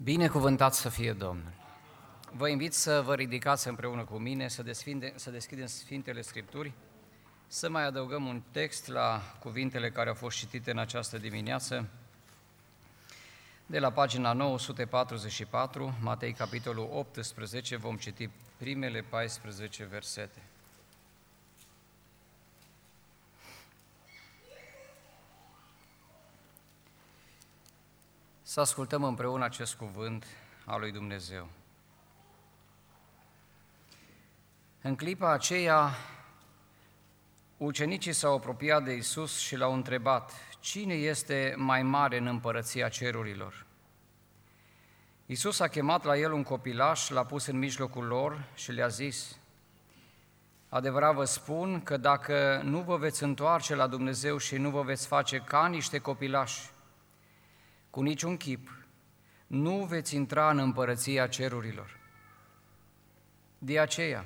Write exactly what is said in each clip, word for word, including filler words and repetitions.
Binecuvântat să fie Domnul! Vă invit să vă ridicați împreună cu mine, să, desfinde, să deschidem Sfintele Scripturi, să mai adăugăm un text la cuvintele care au fost citite în această dimineață, de la pagina nouă sute patruzeci și patru, Matei, capitolul optsprezece, vom citi primele paisprezece versete. Să ascultăm împreună acest cuvânt al lui Dumnezeu. În clipa aceea, ucenicii s-au apropiat de Iisus și l-au întrebat: cine este mai mare în împărăția cerurilor? Iisus a chemat la el un copilaș, l-a pus în mijlocul lor și le-a zis: adevărat vă spun că dacă nu vă veți întoarce la Dumnezeu și nu vă veți face ca niște copilași, cu niciun chip nu veți intra în împărăția cerurilor. De aceea,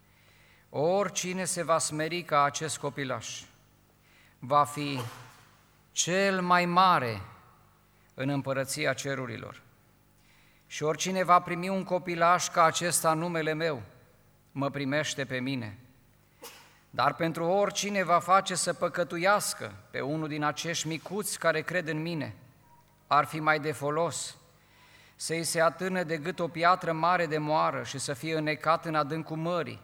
oricine se va smeri ca acest copilaș, va fi cel mai mare în împărăția cerurilor. Și oricine va primi un copilaș ca acesta în numele meu, mă primește pe mine. Dar pentru oricine va face să păcătuiască pe unul din acești micuți care cred în mine, ar fi mai de folos să-i se atârne de gât o piatră mare de moară și să fie înnecat în adâncul mării.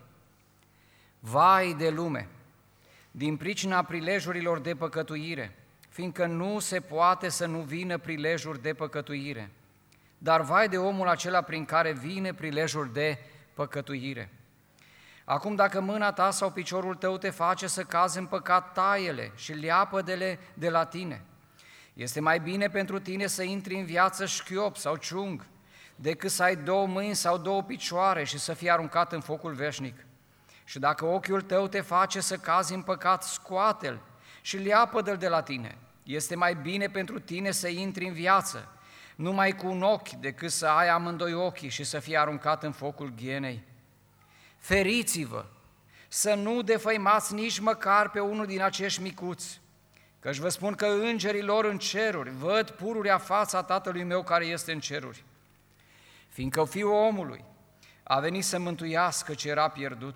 Vai de lume, din pricina prilejurilor de păcătuire, fiindcă nu se poate să nu vină prilejuri de păcătuire, dar vai de omul acela prin care vine prilejul de păcătuire. Acum dacă mâna ta sau piciorul tău te face să cazi în păcat, taie-le și leapă-de-le de la tine. Este mai bine pentru tine să intri în viață șchiop sau ciung, decât să ai două mâini sau două picioare și să fii aruncat în focul veșnic. Și dacă ochiul tău te face să cazi în păcat, scoate-l și leapă-de-l de la tine. Este mai bine pentru tine să intri în viață numai cu un ochi, decât să ai amândoi ochii și să fii aruncat în focul ghienei. Feriți-vă să nu defăimați nici măcar pe unul din acești micuți, căci vă spun că îngerii lor în ceruri văd pururea fața Tatălui meu care este în ceruri. Fiindcă Fiul omului a venit să mântuiască ce era pierdut.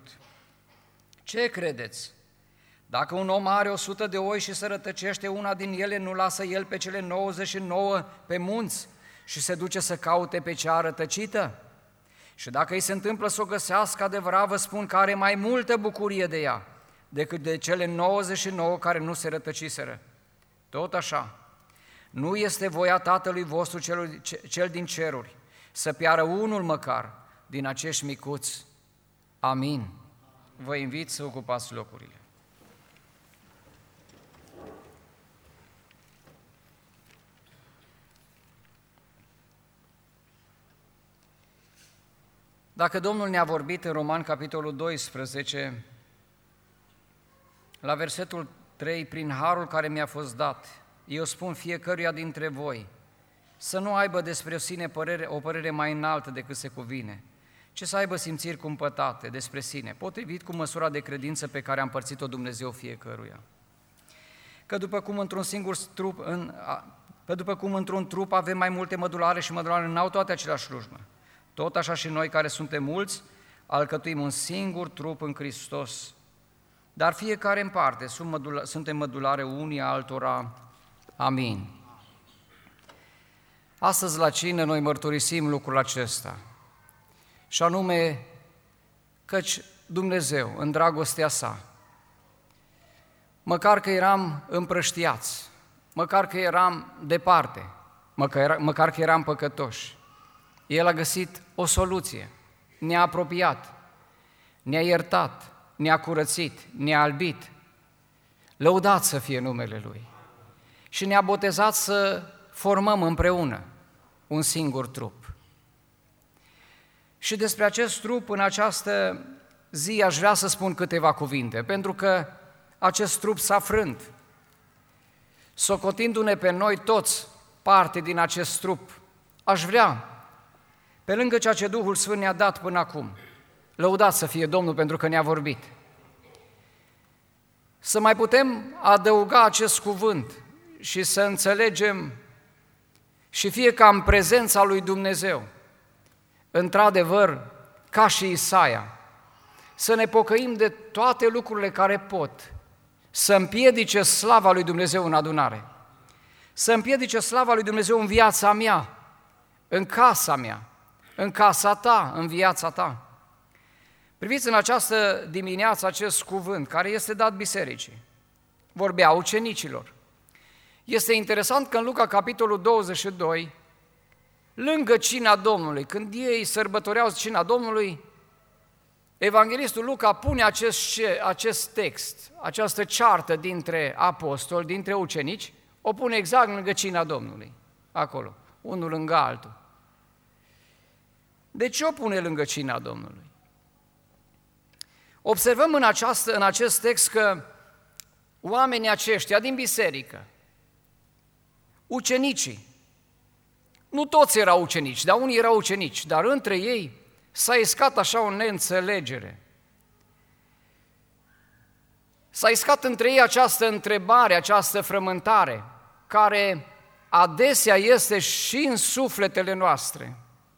Ce credeți? Dacă un om are o sută de oi și se rătăcește una din ele, nu lasă el pe cele nouăzeci și nouă pe munți și se duce să caute pe cea rătăcită? Și dacă îi se întâmplă să o găsească, adevărat vă spun că are mai multă bucurie de ea decât de cele nouăzeci și nouă care nu se rătăciseră. Tot așa, nu este voia Tatălui vostru cel, cel din ceruri să piară unul măcar din acești micuți. Amin. Vă invit să ocupați locurile. Dacă Domnul ne-a vorbit în Roman, capitolul doisprezece, la versetul trei, prin harul care mi-a fost dat, eu spun fiecăruia dintre voi să nu aibă despre sine părere, o părere mai înaltă decât se cuvine, ci să aibă simțiri cumpătate despre sine, potrivit cu măsura de credință pe care a împărțit-o Dumnezeu fiecăruia. Că după cum într-un singur trup, în, că după cum într-un trup avem mai multe mădulare și mădulare n-au toate aceleași slujbă, tot așa și noi care suntem mulți, alcătuim un singur trup în Hristos, dar fiecare în parte suntem mădulare unii altora. Amin. Astăzi la cină noi mărturisim lucrul acesta, și anume căci Dumnezeu, în dragostea sa, măcar că eram împrăștiați, măcar că eram departe, măcar, măcar că eram păcătoși, El a găsit o soluție, ne-a apropiat, ne-a iertat, ne-a curățit, ne-a albit, lăudat să fie numele Lui, și ne-a botezat să formăm împreună un singur trup. Și despre acest trup, în această zi, aș vrea să spun câteva cuvinte, pentru că acest trup s-a frânt. Socotindu-ne pe noi toți parte din acest trup, aș vrea, pe lângă ceea ce Duhul Sfânt ne-a dat până acum, lăudat să fie Domnul pentru că ne-a vorbit, să mai putem adăuga acest cuvânt și să înțelegem și fie ca în prezența lui Dumnezeu, într-adevăr, ca și Isaia, să ne pocăim de toate lucrurile care pot să împiedice slava lui Dumnezeu în adunare, să împiedice slava lui Dumnezeu în viața mea, în casa mea, în casa ta, în viața ta. Priviți în această dimineață acest cuvânt care este dat bisericii. Vorbea ucenicilor. Este interesant că în Luca, capitolul douăzeci și doi, lângă cina Domnului, când ei sărbătoreau cina Domnului, evanghelistul Luca pune acest, acest text, această ceartă dintre apostoli, dintre ucenici, o pune exact lângă cina Domnului, acolo, unul lângă altul. De ce o pune lângă cina Domnului? Observăm în, această, în acest text că oamenii aceștia din biserică, ucenicii, nu toți erau ucenici, dar unii erau ucenici, dar între ei s-a iscat așa o neînțelegere. S-a iscat între ei această întrebare, această frământare, care adesea este și în sufletele noastre.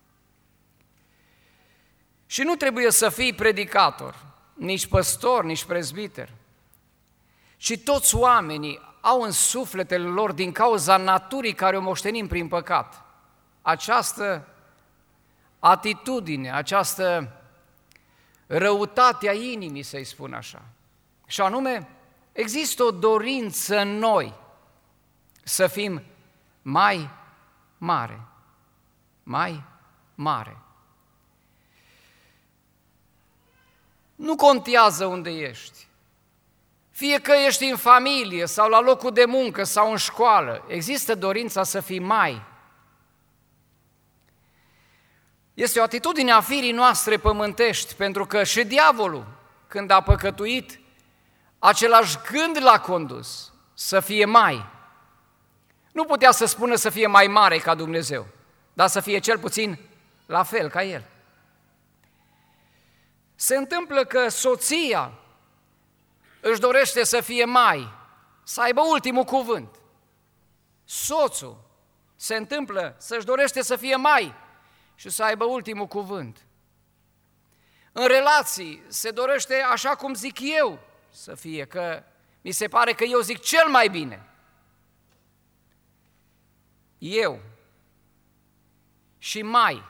Și nu trebuie să fii predicator, nici păstor, nici prezbiter, ci toți oamenii au în sufletele lor, din cauza naturii care o moștenim prin păcat, această atitudine, această răutate a inimii, să-i spun așa. Și anume, există o dorință în noi să fim mai mare, mai mare. Nu contează unde ești, fie că ești în familie sau la locul de muncă sau în școală, există dorința să fii mai. Este o atitudine a firii noastre pământești, pentru că și diavolul, când a păcătuit, același gând l-a condus, să fie mai. Nu putea să spună să fie mai mare ca Dumnezeu, dar să fie cel puțin la fel ca El. Se întâmplă că soția își dorește să fie mai, să aibă ultimul cuvânt. Soțul se întâmplă să-și dorește să fie mai și să aibă ultimul cuvânt. În relații se dorește așa cum zic eu să fie, că mi se pare că eu zic cel mai bine. Eu și mai.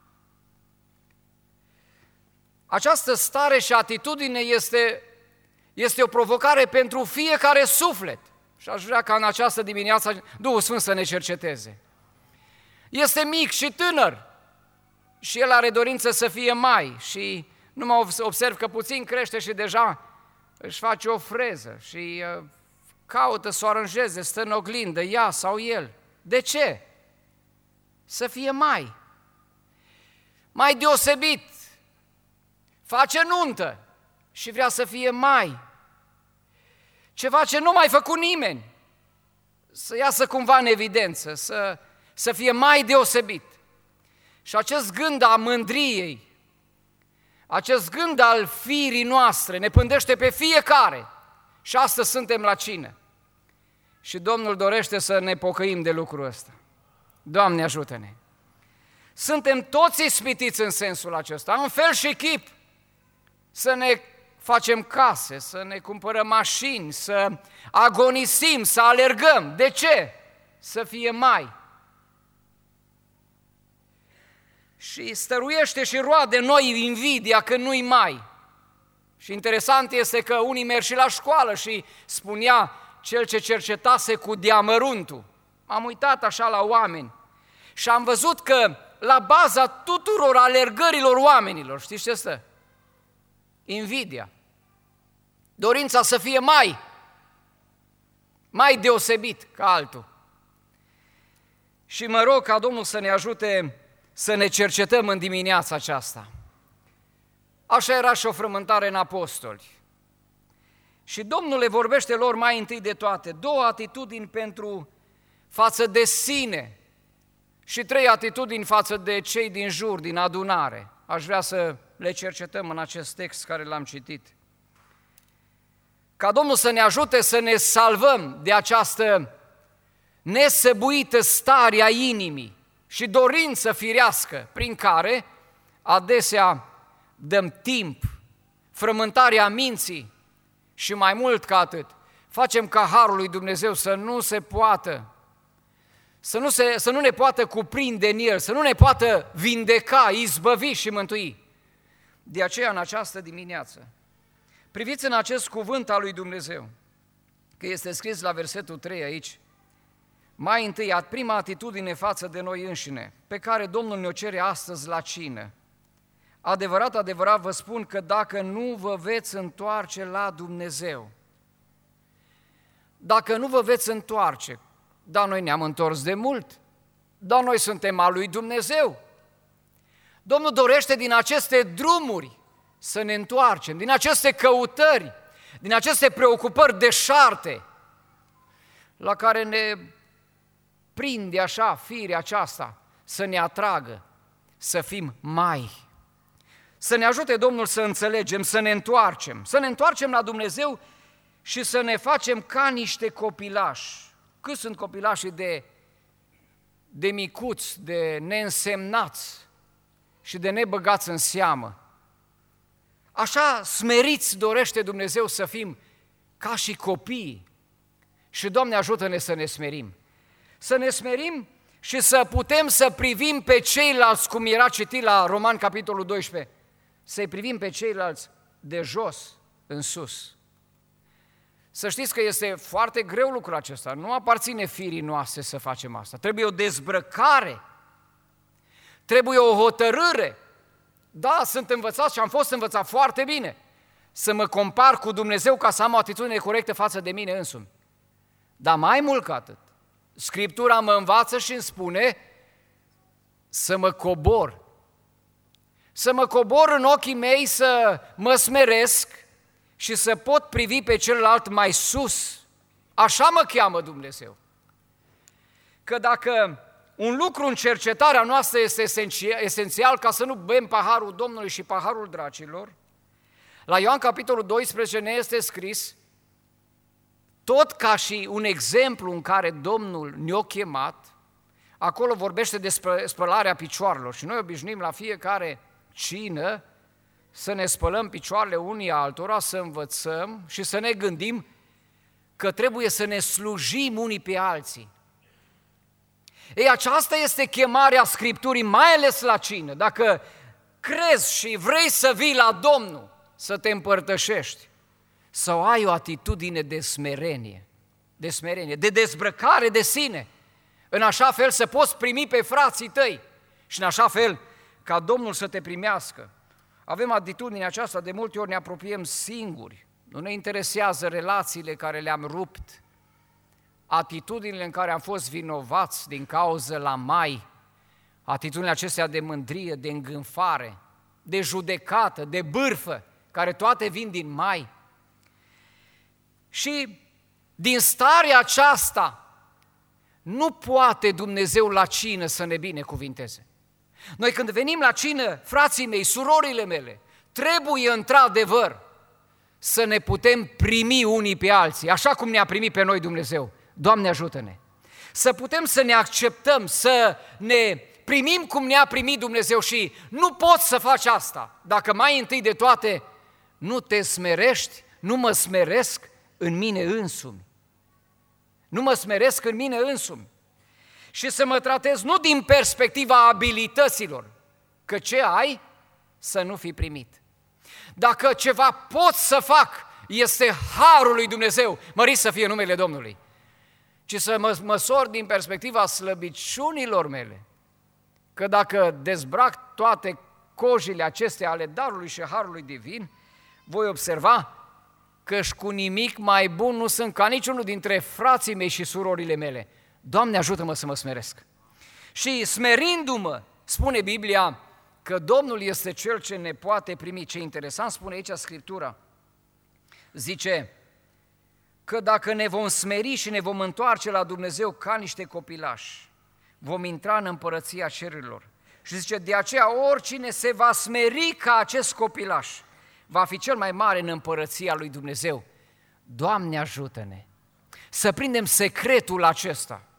Această stare și atitudine este, este o provocare pentru fiecare suflet. Și aș vrea ca în această dimineață Duhul Sfânt să ne cerceteze. Este mic și tânăr și el are dorință să fie mai și nu mă observ că puțin crește și deja își face o freză și uh, caută să o aranjeze, stă în oglindă, ea sau el. De ce? Să fie mai. Mai deosebit. Face nuntă și vrea să fie mai. Ceva ce nu mai făcut nimeni. Să iasă cumva în evidență, să, să fie mai deosebit. Și acest gând a mândriei, acest gând al firii noastre ne pândește pe fiecare. Și astăzi suntem la cină. Și Domnul dorește să ne pocăim de lucrul ăsta. Doamne, ajută-ne! Suntem toți ispitiți în sensul acesta, în fel și chip, să ne facem case, să ne cumpărăm mașini, să agonisim, să alergăm. De ce? Să fie mai. Și stăruiește și roade noi invidia când nu-i mai. Și interesant este că unii merg și la școală și spunea cel ce cercetase cu deamăruntul. Am uitat așa la oameni și am văzut că la baza tuturor alergărilor oamenilor, știți ce stă? Invidia. Dorința să fie mai, mai deosebit ca altul. Și mă rog ca Domnul să ne ajute să ne cercetăm în dimineața aceasta. Așa era și o frământare în apostoli. Și Domnul le vorbește lor mai întâi de toate, două atitudini pentru față de sine și trei atitudini față de cei din jur, din adunare. Aș vrea să le cercetăm în acest text care l-am citit. Ca Domnul să ne ajute să ne salvăm de această nesăbuită stare a inimii și dorință firească prin care adesea dăm timp, frământarea minții și mai mult ca atât, facem ca harul lui Dumnezeu să nu se poată, să nu, se, să nu ne poată cuprinde în el, să nu ne poată vindeca, izbăvi și mântui. De aceea, în această dimineață, priviți în acest cuvânt al lui Dumnezeu, că este scris la versetul trei aici, mai întâi, prima atitudine față de noi înșine, pe care Domnul ne-o cere astăzi la cină. Adevărat, adevărat vă spun că dacă nu vă veți întoarce la Dumnezeu, dacă nu vă veți întoarce, dar noi ne-am întors de mult, dar noi suntem al lui Dumnezeu. Domnul dorește din aceste drumuri să ne întoarcem, din aceste căutări, din aceste preocupări deșarte, la care ne prinde așa firea aceasta, să ne atragă, să fim mai. Să ne ajute Domnul să înțelegem, să ne întoarcem, să ne întoarcem la Dumnezeu și să ne facem ca niște copilași. Cât sunt copilașii de, de micuți, de neînsemnați și de nebăgați în seamă. Așa smeriți dorește Dumnezeu să fim ca și copii. Și Doamne ajută-ne să ne smerim. Să ne smerim și să putem să privim pe ceilalți, cum era citit la Roman, capitolul doisprezece, să-i privim pe ceilalți de jos în sus. Să știți că este foarte greu lucrul acesta, nu aparține firii noastre să facem asta. Trebuie o dezbrăcare, trebuie o hotărâre. Da, sunt învățat și am fost învățat foarte bine să mă compar cu Dumnezeu ca să am o atitudine corectă față de mine însumi. Dar mai mult ca atât, Scriptura mă învață și îmi spune să mă cobor. Să mă cobor în ochii mei, să mă smeresc și să pot privi pe celălalt mai sus. Așa mă cheamă Dumnezeu. Că dacă un lucru în cercetarea noastră este esențial ca să nu bem paharul Domnului și paharul dracilor, la Ioan capitolul doisprezece ne este scris, tot ca și un exemplu în care Domnul ne-a chemat, acolo vorbește despre spălarea picioarelor și noi obișnuim la fiecare cină să ne spălăm picioarele unii altora, să învățăm și să ne gândim că trebuie să ne slujim unii pe alții. Ei, aceasta este chemarea Scripturii, mai ales la cină. Dacă crezi și vrei să vii la Domnul, să te împărtășești, să ai o atitudine de smerenie, de smerenie, de dezbrăcare de sine, în așa fel să poți primi pe frații tăi și în așa fel ca Domnul să te primească. Avem atitudinea aceasta, de multe ori ne apropiem singuri, nu ne interesează relațiile care le-am rupt, atitudinile în care am fost vinovați din cauză la mai, atitudinile acestea de mândrie, de îngânfare, de judecată, de bârfă, care toate vin din mai. Și din starea aceasta nu poate Dumnezeu la cină să ne binecuvinteze. Noi când venim la cină, frații mei, surorile mele, trebuie într-adevăr să ne putem primi unii pe alții, așa cum ne-a primit pe noi Dumnezeu. Doamne ajută-ne! Să putem să ne acceptăm, să ne primim cum ne-a primit Dumnezeu și nu poți să faci asta dacă mai întâi de toate nu te smerești, nu mă smeresc în mine însumi. Nu mă smeresc în mine însumi. Și să mă tratez nu din perspectiva abilităților, că ce ai să nu fi primit. Dacă ceva pot să fac, este harul lui Dumnezeu, mărit să fie numele Domnului, ci să mă măsor din perspectiva slăbiciunilor mele, că dacă dezbrac toate cojile acestea ale darului și harului divin, voi observa că-și cu nimic mai bun nu sunt ca niciunul dintre frații mei și surorile mele. Doamne, ajută-mă să mă smeresc. Și smerindu-mă, spune Biblia, că Domnul este Cel ce ne poate primi. Ce interesant spune aici Scriptura. Zice că dacă ne vom smeri și ne vom întoarce la Dumnezeu ca niște copilași, vom intra în împărăția cerurilor. Și zice, de aceea oricine se va smeri ca acest copilaș, va fi cel mai mare în împărăția lui Dumnezeu. Doamne ajută-ne să prindem secretul acesta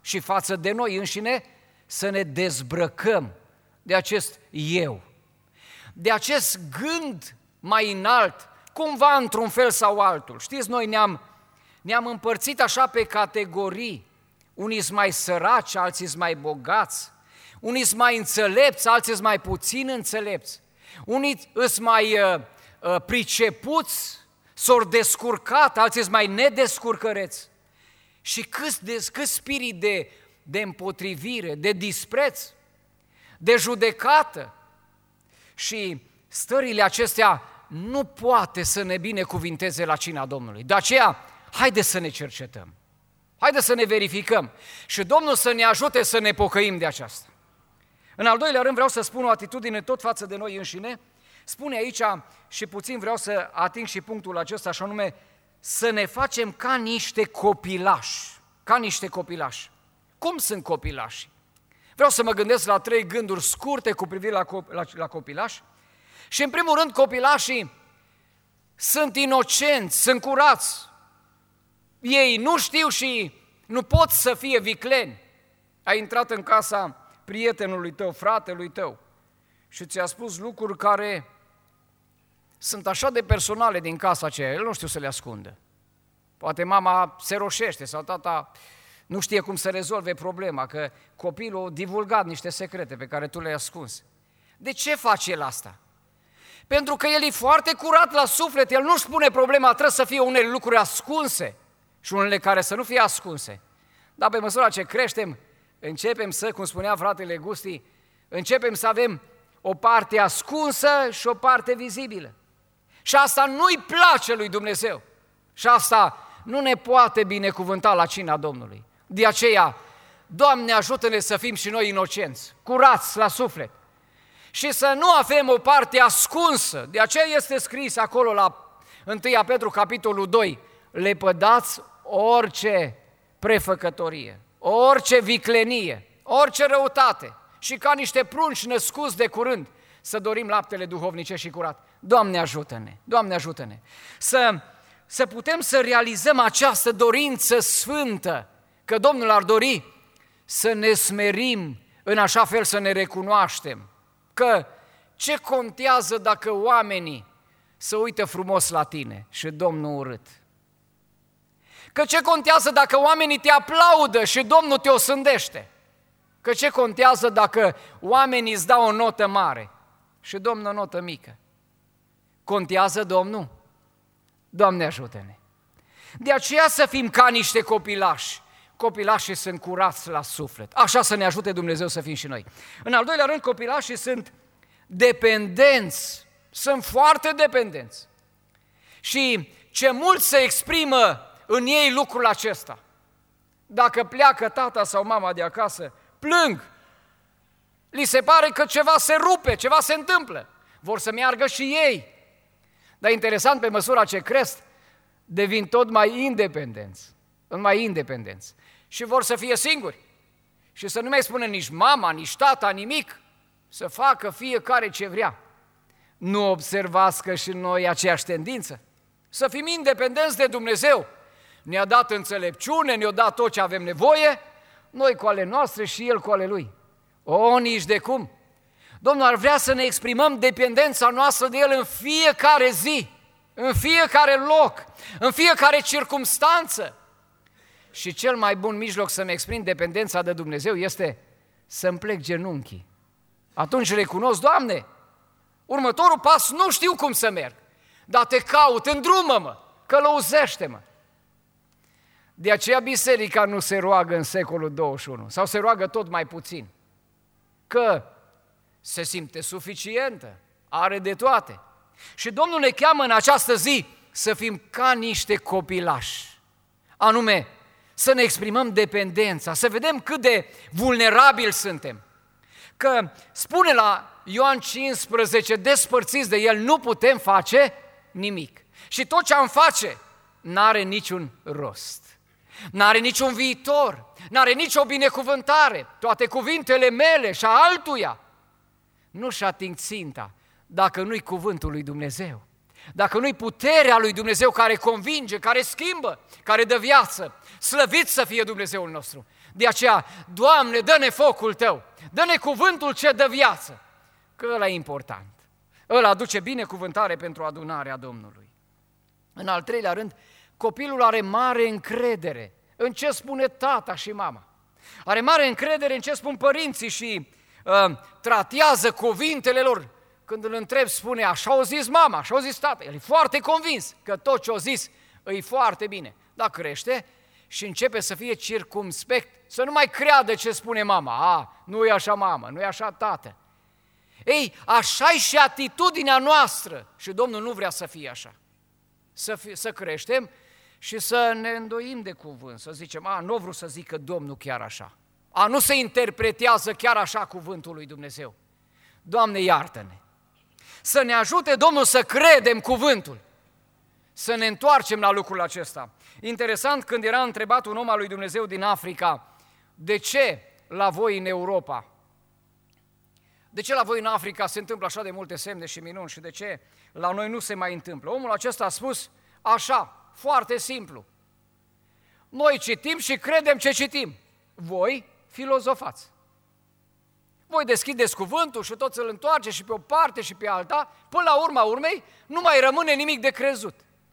și față de noi înșine să ne dezbrăcăm de acest eu, de acest gând mai înalt, cumva într-un fel sau altul. Știți, noi ne-am, ne-am împărțit așa pe categorii. Unii sunt mai săraci, alții sunt mai bogați, unii sunt mai înțelepți, alții sunt mai puțin înțelepți, unii sunt mai uh, uh, pricepuți, s-au descurcat, alții sunt mai nedescurcăreți. Și cât, de, cât spirit de, de împotrivire, de dispreț, de judecată. Și stările acestea nu poate să ne binecuvinteze la cina Domnului. De aceea, haide să ne cercetăm, haide să ne verificăm și Domnul să ne ajute să ne pocăim de aceasta. În al doilea rând vreau să spun o atitudine tot față de noi înșine. Spune aici, și puțin vreau să ating și punctul acesta, așa nume, să ne facem ca niște copilași, ca niște copilași. Cum sunt copilași? Vreau să mă gândesc la trei gânduri scurte cu privire la, la, la copilași. Și în primul rând, copilașii sunt inocenți, sunt curați. Ei nu știu și nu pot să fie vicleni. Ai intrat în casa prietenului tău, fratelui tău, și ți-a spus lucruri care sunt așa de personale din casa aceea, el nu știu să le ascundă. Poate mama se roșește sau tata nu știe cum să rezolve problema, că copilul a divulgat niște secrete pe care tu le-ai ascuns. De ce face el asta? Pentru că el e foarte curat la suflet, el nu-și pune problema, trebuie să fie unele lucruri ascunse și unele care să nu fie ascunse. Dar pe măsura ce creștem, începem să, cum spunea fratele Gusti, începem să avem o parte ascunsă și o parte vizibilă. Și asta nu-i place lui Dumnezeu. Și asta nu ne poate binecuvânta la cina Domnului. De aceea, Doamne, ajută-ne să fim și noi inocenți, curați la suflet. Și să nu avem o parte ascunsă. De aceea este scris acolo la întâi Petru, capitolul doi, lepădați orice prefăcătorie, orice viclenie, orice răutate și ca niște prunci născuți de curând să dorim laptele duhovnice și curat. Doamne, ajută-ne! Doamne, ajută-ne! Să, să putem să realizăm această dorință sfântă, că Domnul ar dori să ne smerim în așa fel să ne recunoaștem. Că ce contează dacă oamenii se uită frumos la tine și Domnul urât? Că ce contează dacă oamenii te aplaudă și Domnul te osândește? Că ce contează dacă oamenii îți dau o notă mare și Domnul o notă mică? Contează Domnul? Doamne, ajută-ne! De aceea să fim ca niște copilași. Copilașii sunt curați la suflet. Așa să ne ajute Dumnezeu să fim și noi. În al doilea rând, copilașii sunt dependenți. Sunt foarte dependenți. Și ce mult se exprimă în ei lucrul acesta. Dacă pleacă tata sau mama de acasă, plâng. Li se pare că ceva se rupe, ceva se întâmplă. Vor să meargă și ei. Dar interesant, pe măsura ce cresc, devin tot mai independenți. Tot mai independenți. Și vor să fie singuri. Și să nu mai spună nici mama, nici tata, nimic. Să facă fiecare ce vrea. Nu observați că și noi aceeași tendință? Să fim independenți de Dumnezeu. Ne-a dat înțelepciune, ne-a dat tot ce avem nevoie, noi cu ale noastre și El cu ale Lui. O, nici de cum! Domnul ar vrea să ne exprimăm dependența noastră de El în fiecare zi, în fiecare loc, în fiecare circumstanță. Și cel mai bun mijloc să-mi exprim dependența de Dumnezeu este să-mi plec genunchii. Atunci recunosc, Doamne, următorul pas nu știu cum să merg, dar Te caut, îndrumă-mă, călăuzește-mă. De aceea biserica nu se roagă în secolul douăzeci și unu, sau se roagă tot mai puțin, că se simte suficientă, are de toate. Și Domnul ne cheamă în această zi să fim ca niște copilași, anume să ne exprimăm dependența, să vedem cât de vulnerabili suntem. Că spune la Ioan cincisprezece, despărțiți de El, nu putem face nimic. Și tot ce am face n-are niciun rost, n-are niciun viitor, n-are nicio binecuvântare. Toate cuvintele mele și a altuia nu-și ating ținta dacă nu-i cuvântul lui Dumnezeu, dacă nu-i puterea lui Dumnezeu care convinge, care schimbă, care dă viață. Slăvit să fie Dumnezeul nostru! De aceea, Doamne, dă-ne focul Tău, dă-ne cuvântul ce dă viață, că ăla e important. Ăla aduce binecuvântare pentru adunarea Domnului. În al treilea rând, copilul are mare încredere în ce spune tata și mama. Are mare încredere în ce spun părinții și uh, tratează cuvintele lor. Când îl întreb, spune, așa au zis mama, așa au zis tata. El e foarte convins că tot ce au zis e foarte bine. Dar crește și începe să fie circumspect, să nu mai creadă ce spune mama. A, nu e așa mamă, nu e așa tată. Ei, așa e și atitudinea noastră și Domnul nu vrea să fie așa. Să, fie, să creștem și să ne îndoim de cuvânt, să zicem, a, nu vreau să zică Domnul chiar așa. A, nu se interpretează chiar așa cuvântul lui Dumnezeu. Doamne, iartă-ne! Să ne ajute Domnul să credem cuvântul, să ne întoarcem la lucrul acesta. Interesant, când era întrebat un om al lui Dumnezeu din Africa, de ce la voi în Europa? De ce la voi în Africa se întâmplă așa de multe semne și minuni și de ce la noi nu se mai întâmplă? Omul acesta a spus așa, foarte simplu. Noi citim și credem ce citim. Voi filozofați. Voi deschideți cuvântul și toți îl întoarce și pe o parte și pe alta, până la urma urmei nu mai rămâne nimic de crezut.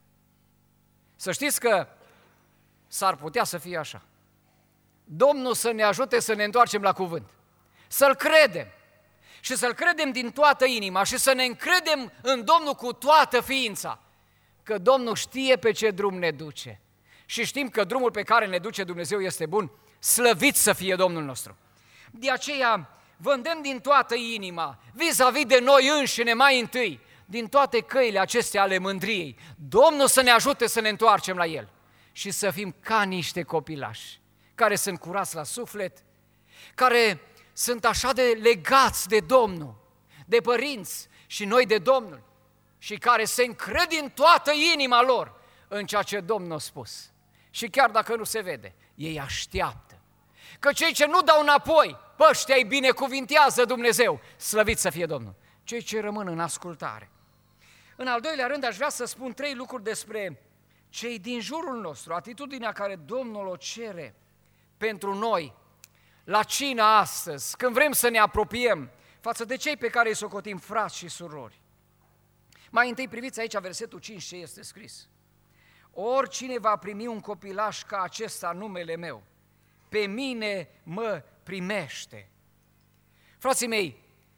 Să știți că s-ar putea să fie așa. Domnul să ne ajute să ne întoarcem la cuvânt, să-L credem și să-L credem din toată inima și să ne încredem în Domnul cu toată ființa, că Domnul știe pe ce drum ne duce și știm că drumul pe care ne duce Dumnezeu este bun, slăvit să fie Domnul nostru. De aceea vă îndemn din toată inima, vis-a-vis de noi înșine mai întâi, din toate căile acestea ale mândriei, Domnul să ne ajute să ne întoarcem la El și să fim ca niște copilași, care sunt curați la suflet, care sunt așa de legați de Domnul, de părinți și noi de Domnul, și care se încred din toată inima lor în ceea ce Domnul a spus. Și chiar dacă nu se vede, ei așteaptă. Că cei ce nu dau înapoi, pe ăștia îi binecuvintează Dumnezeu, slăvit să fie Domnul. Cei ce rămân în ascultare. În al doilea rând aș vrea să spun trei lucruri despre cei din jurul nostru, atitudinea care Domnul o cere pentru noi, la cina astăzi, când vrem să ne apropiem față de cei pe care îi socotim frați și surori. Mai întâi priviți aici versetul cinci ce este scris. Oricine va primi un copilaș ca acesta numele meu, pe mine mă primește. Frații mei,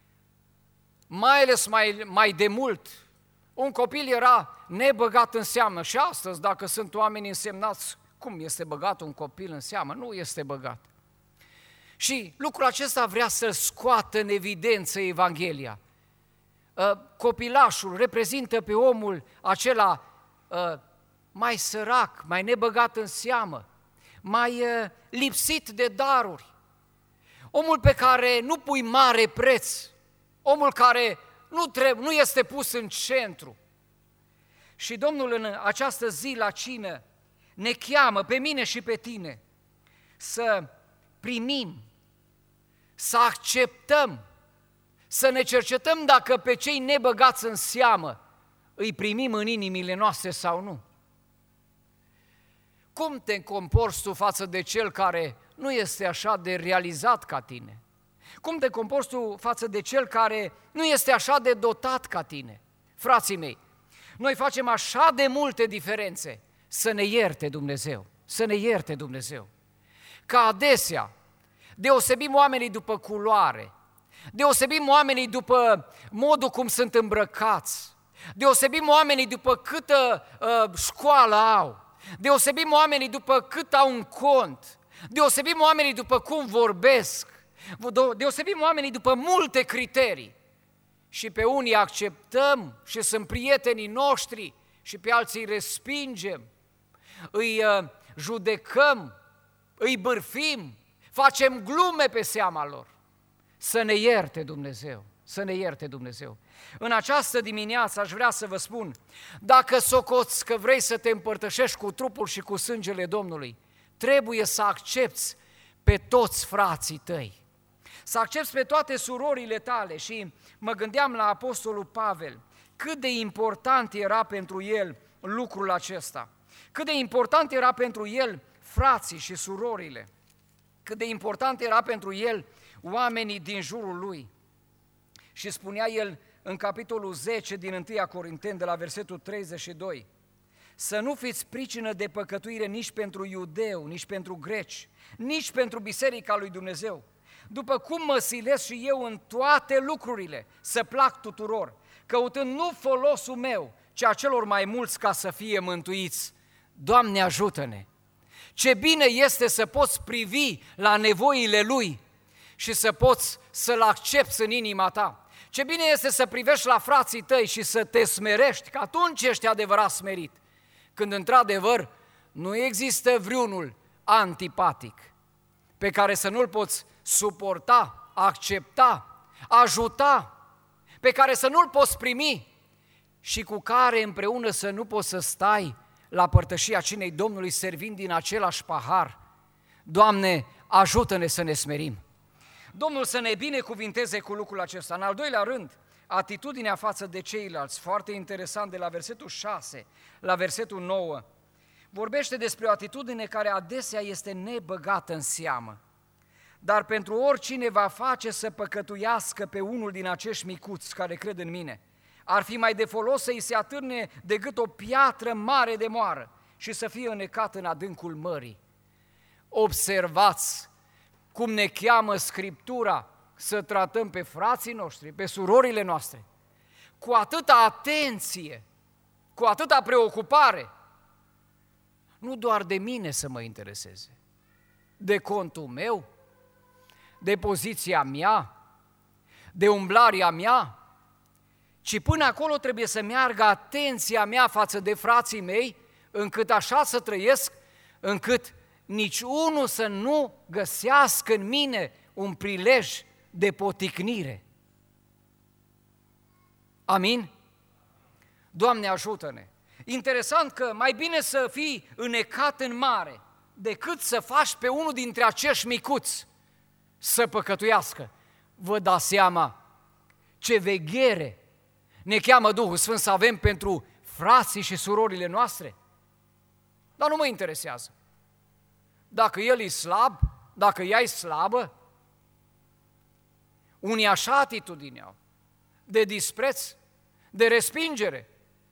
mai ales mai, mai de mult, un copil era nebăgat în seamă și astăzi, dacă sunt oameni însemnați, cum este băgat un copil în seamă? Nu este băgat. Și lucrul acesta vrea să scoată în evidență Evanghelia. Copilașul reprezintă pe omul acela mai sărac, mai nebăgat în seamă, mai lipsit de daruri, omul pe care nu pui mare preț, omul care nu, trebuie, nu este pus în centru. Și Domnul în această zi la cină ne cheamă pe mine și pe tine să primim, să acceptăm, să ne cercetăm dacă pe cei nebăgați în seamă îi primim în inimile noastre sau nu. Cum te comporți tu față de cel care nu este așa de realizat ca tine? Cum te comporți tu față de cel care nu este așa de dotat ca tine? Frații mei, noi facem așa de multe diferențe, să ne ierte Dumnezeu, să ne ierte Dumnezeu. Că adesea deosebim oamenii după culoare, deosebim oamenii după modul cum sunt îmbrăcați, deosebim oamenii după câtă uh, școală au, deosebim oamenii după cât au un cont, deosebim oamenii după cum vorbesc, deosebim oamenii după multe criterii și pe unii acceptăm și sunt prietenii noștri și pe alții îi respingem, îi uh, judecăm, îi bârfim, facem glume pe seama lor. Să ne ierte Dumnezeu, să ne ierte Dumnezeu. În această dimineață aș vrea să vă spun, dacă socoți că vrei să te împărtășești cu trupul și cu sângele Domnului, trebuie să accepți pe toți frații tăi, să accepți pe toate surorile tale. Și mă gândeam la Apostolul Pavel, cât de important era pentru el lucrul acesta, cât de important era pentru el frații și surorile. cât de important era pentru el oamenii din jurul lui. Și spunea el în capitolul zece din întâi Corinteni, de la versetul treizeci și doi, să nu fiți pricină de păcătuire nici pentru iudeu, nici pentru greci, nici pentru biserica lui Dumnezeu, după cum mă silesc și eu în toate lucrurile, să plac tuturor, căutând nu folosul meu, ci a celor mai mulți ca să fie mântuiți. Doamne, ajută-ne! Ce bine este să poți privi la nevoile Lui și să poți să-L accepți în inima ta. Ce bine este să privești la frații tăi și să te smerești, că atunci ești adevărat smerit, când într-adevăr nu există vreunul antipatic pe care să nu-l poți suporta, accepta, ajuta, pe care să nu-l poți primi și cu care împreună să nu poți să stai la părtășia cinei Domnului servind din același pahar. Doamne, ajută-ne să ne smerim. Domnul să ne binecuvinteze cu lucrul acesta. În al doilea rând, atitudinea față de ceilalți, foarte interesant, de la versetul șase la versetul nouă, vorbește despre o atitudine care adesea este nebăgată în seamă. Dar pentru oricine va face să păcătuiască pe unul din acești micuți care cred în mine, ar fi mai de folos să-i se atârne de gât o piatră mare de moară și să fie înecat în adâncul mării. Observați cum ne cheamă Scriptura să tratăm pe frații noștri, pe surorile noastre, cu atâta atenție, cu atâta preocupare, nu doar de mine să mă intereseze, de contul meu, de poziția mea, de umblarea mea, ci până acolo trebuie să meargă atenția mea față de frații mei, încât așa să trăiesc, încât nici unul să nu găsească în mine un prilej de poticnire. Amin? Doamne, ajută-ne! Interesant că mai bine să fii înecat în mare decât să faci pe unul dintre acești micuți să păcătuiască. Vă dați seama ce veghere ne cheamă Duhul Sfânt să avem pentru frații și surorile noastre? Dar nu mă interesează. Dacă el e slab, dacă ea e slabă, unii așa atitudine au, de dispreț, de respingere.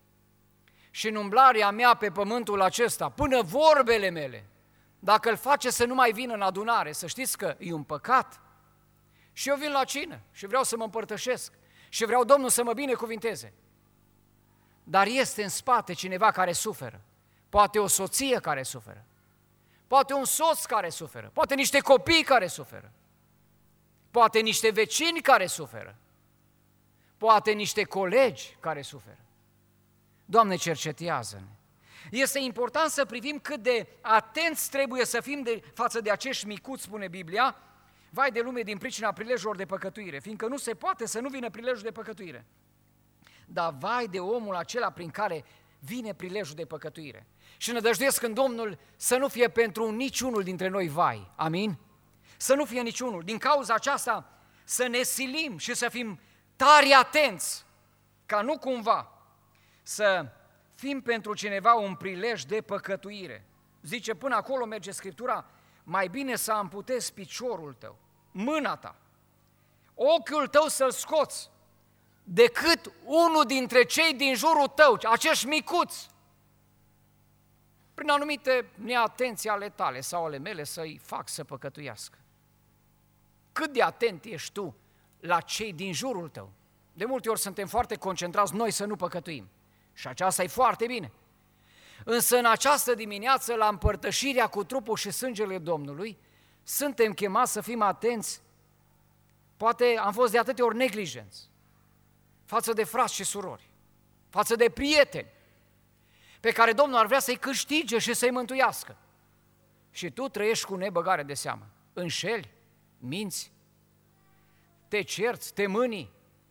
Și în umblarea mea pe pământul acesta, până vorbele mele, dacă îl face să nu mai vină în adunare, să știți că e un păcat. Și eu vin la cină și vreau să mă împărtășesc și vreau Domnul să mă binecuvinteze. Dar este în spate cineva care suferă, poate o soție care suferă, poate un soț care suferă, poate niște copii care suferă, poate niște vecini care suferă, poate niște colegi care suferă. Doamne, cercetează-ne! Este important să privim cât de atenți trebuie să fim de, față de acești micuți, spune Biblia, vai de lume din pricina prilejurilor de păcătuire, fiindcă nu se poate să nu vină prilejul de păcătuire. Dar vai de omul acela prin care vine prilejul de păcătuire. Și nădăjduiesc în Domnul să nu fie pentru niciunul dintre noi vai. Amin? Să nu fie niciunul. Din cauza aceasta să ne silim și să fim tari atenți, ca nu cumva să fim pentru cineva un prilej de păcătuire. Zice, până acolo merge Scriptura, mai bine să amputezi piciorul tău, mâna ta, ochiul tău să-l scoți, decât unul dintre cei din jurul tău, acești micuți, prin anumite neatenții ale tale sau ale mele, să-i fac să păcătuiască. Cât de atent ești tu la cei din jurul tău? De multe ori suntem foarte concentrați noi să nu păcătuim. Și aceasta e foarte bine. Însă în această dimineață, la împărtășirea cu trupul și sângele Domnului, suntem chemați să fim atenți. Poate am fost de atâtea ori neglijenți față de frați și surori, față de prieteni, pe care Domnul ar vrea să-i câștige și să-i mântuiască. Și tu trăiești cu nebăgare de seamă. Înșeli, minți, te cerți, te mânii.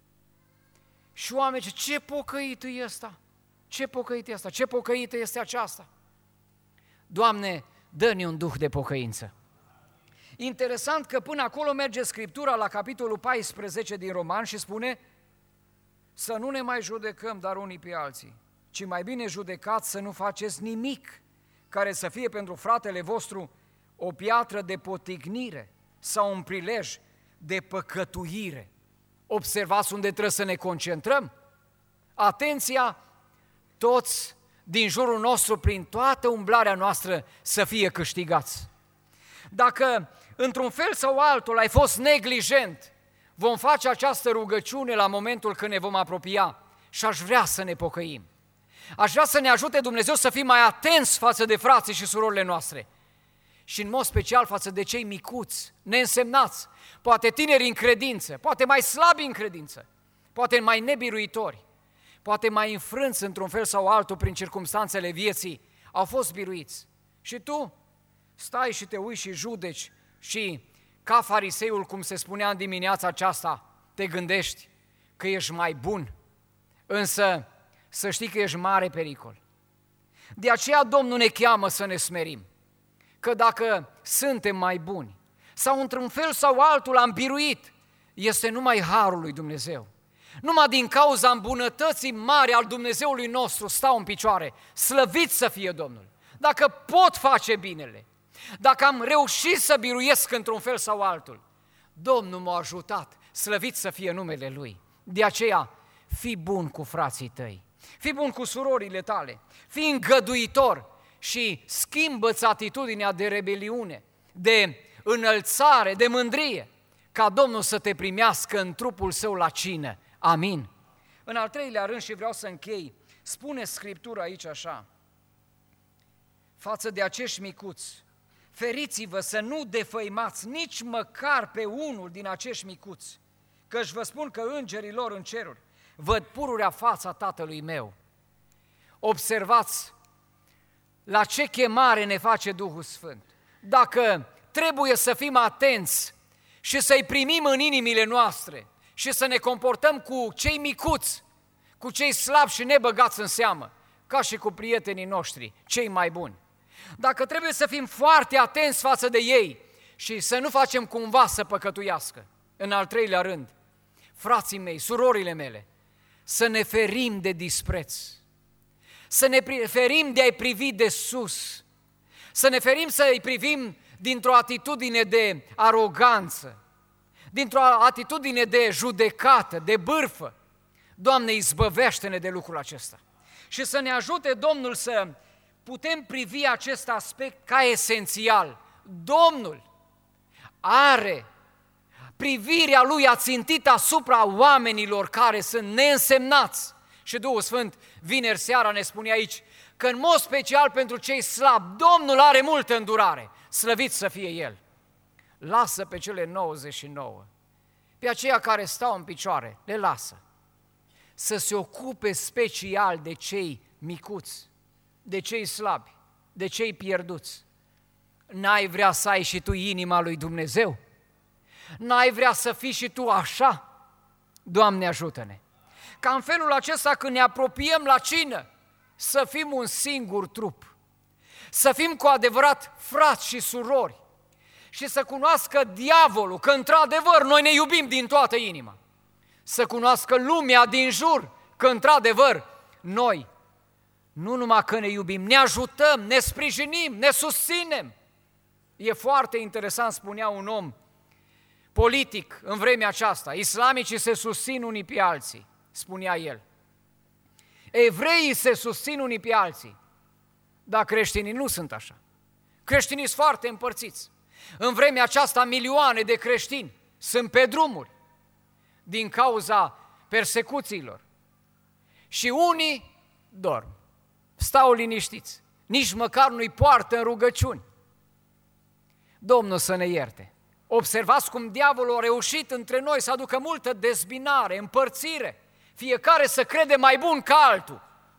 Și oamenii zic, ce pocăit e ăsta? Ce pocăit e ăsta? Ce pocăită este aceasta? Doamne, dă-ne un duh de pocăință. Interesant că până acolo merge Scriptura la capitolul paisprezece din Roman și spune să nu ne mai judecăm dar unii pe alții, ci mai bine judecați să nu faceți nimic care să fie pentru fratele vostru o piatră de potignire sau un prilej de păcătuire. Observați unde trebuie să ne concentrăm? Atenția, toți din jurul nostru, prin toată umblarea noastră, să fie câștigați. Dacă într-un fel sau altul ai fost neglijent, vom face această rugăciune la momentul când ne vom apropia și aș vrea să ne pocăim. Aș vrea să ne ajute Dumnezeu să fim mai atenți față de frații și surorile noastre și în mod special față de cei micuți, neînsemnați, poate tineri în credință, poate mai slabi în credință, poate mai nebiruitori, poate mai înfrânți într-un fel sau altul prin circumstanțele vieții, au fost biruiți. Și tu stai și te uiți și judeci și, ca fariseul, cum se spunea în dimineața aceasta, te gândești că ești mai bun, însă să știi că ești mare pericol. De aceea Domnul ne cheamă să ne smerim, că dacă suntem mai buni sau într-un fel sau altul am biruit, este numai harul lui Dumnezeu. Numai din cauza îmbunătății mari al Dumnezeului nostru stau în picioare, slăvit să fie Domnul. Dacă pot face binele, dacă am reușit să biruiesc într-un fel sau altul, Domnul m-a ajutat, slăvit să fie numele Lui. De aceea, fii bun cu frații tăi, fii bun cu surorile tale, fii îngăduitor și schimbă-ți atitudinea de rebeliune, de înălțare, de mândrie, ca Domnul să te primească în trupul Său la cină. Amin. În al treilea rând, și vreau să închei, spune Scriptura aici așa: față de acești micuți, feriți-vă să nu defăimați nici măcar pe unul din acești micuți, căci vă spun că îngerii lor în ceruri văd pururea fața Tatălui meu. Observați la ce chemare ne face Duhul Sfânt. Dacă trebuie să fim atenți și să-i primim în inimile noastre și să ne comportăm cu cei micuți, cu cei slabi și nebăgați în seamă, ca și cu prietenii noștri, cei mai buni. Dacă trebuie să fim foarte atenți față de ei și să nu facem cumva să păcătuiască. În al treilea rând, frații mei, surorile mele, să ne ferim de dispreț, să ne ferim de a-i privi de sus, să ne ferim să-i privim dintr-o atitudine de aroganță, dintr-o atitudine de judecată, de bârfă. Doamne, izbăvește-ne de lucrul acesta și să ne ajute Domnul să putem privi acest aspect ca esențial. Domnul are privirea Lui ațintită asupra oamenilor care sunt neînsemnați. Și Duhul Sfânt, vineri seara, ne spune aici că în mod special pentru cei slabi, Domnul are multă îndurare, slăvit să fie El. Lasă pe cele nouăzeci și nouă, pe aceia care stau în picioare, le lasă să se ocupe special de cei micuți, de cei slabi, de cei pierduți. N-ai vrea să ai și tu inima lui Dumnezeu? N-ai vrea să fii și tu așa? Doamne, ajută-ne! Ca în felul acesta, când ne apropiem la cină, să fim un singur trup, să fim cu adevărat frați și surori și să cunoască diavolul că într-adevăr noi ne iubim din toată inima, să cunoască lumea din jur că într-adevăr noi nu numai că ne iubim, ne ajutăm, ne sprijinim, ne susținem. E foarte interesant, spunea un om politic în vremea aceasta, islamicii se susțin unii pe alții, spunea el. Evreii se susțin unii pe alții, dar creștinii nu sunt așa. Creștinii sunt foarte împărțiți. În vremea aceasta milioane de creștini sunt pe drumuri din cauza persecuțiilor și unii dorm, stau liniștiți, nici măcar nu-i poartă în rugăciuni. Domnul să ne ierte. Observați cum diavolul a reușit între noi să aducă multă dezbinare, împărțire, fiecare să crede mai bun ca altul.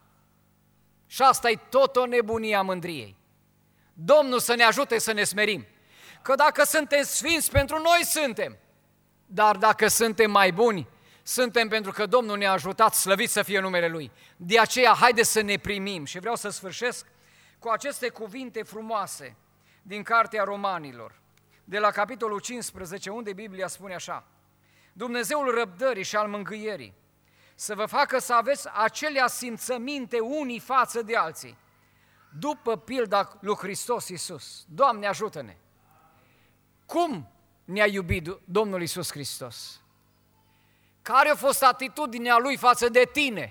Și asta e tot o nebunie a mândriei. Domnul să ne ajute să ne smerim, că dacă suntem sfinți, pentru noi suntem, dar dacă suntem mai buni, suntem pentru că Domnul ne-a ajutat, slăvit să fie numele Lui. De aceea, haideți să ne primim. Și vreau să sfârșesc cu aceste cuvinte frumoase din Cartea Romanilor, de la capitolul cincisprezece, unde Biblia spune așa: Dumnezeul răbdării și al mângâierii să vă facă să aveți acelea simțăminte unii față de alții, după pilda lui Hristos Iisus. Doamne, ajută-ne! Cum ne-a iubit Domnul Iisus Hristos? Care a fost atitudinea Lui față de tine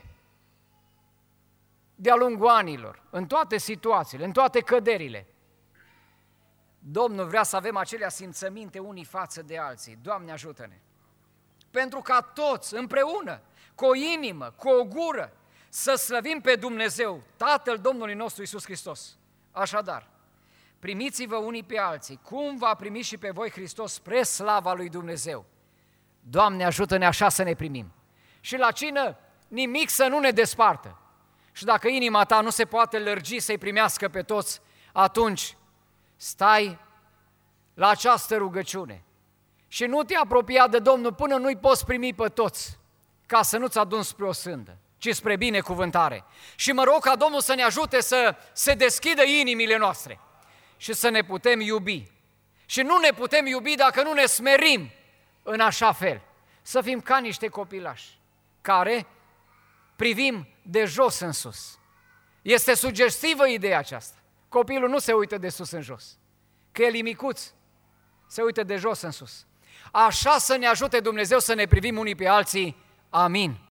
de-a lungul anilor, în toate situațiile, în toate căderile? Domnul vrea să avem acelea simțăminte unii față de alții. Doamne, ajută-ne! Pentru ca toți, împreună, cu o inimă, cu o gură, să slăvim pe Dumnezeu, Tatăl Domnului nostru Iisus Hristos. Așadar, primiți-vă unii pe alții, cum va primi și pe voi Hristos spre slava lui Dumnezeu. Doamne, ajută-ne așa să ne primim. Și la cină, nimic să nu ne despartă. Și dacă inima ta nu se poate lărgi să-i primească pe toți, atunci stai la această rugăciune și nu te apropia de Domnul până nu-i poți primi pe toți, ca să nu-ți aduni spre o sândă, ci spre binecuvântare. Și mă rog ca Domnul să ne ajute să se deschidă inimile noastre și să ne putem iubi. Și nu ne putem iubi dacă nu ne smerim în așa fel, să fim ca niște copilași care privim de jos în sus. Este sugestivă ideea aceasta. Copilul nu se uită de sus în jos, că el e micuț, se uită de jos în sus. Așa să ne ajute Dumnezeu să ne privim unii pe alții. Amin.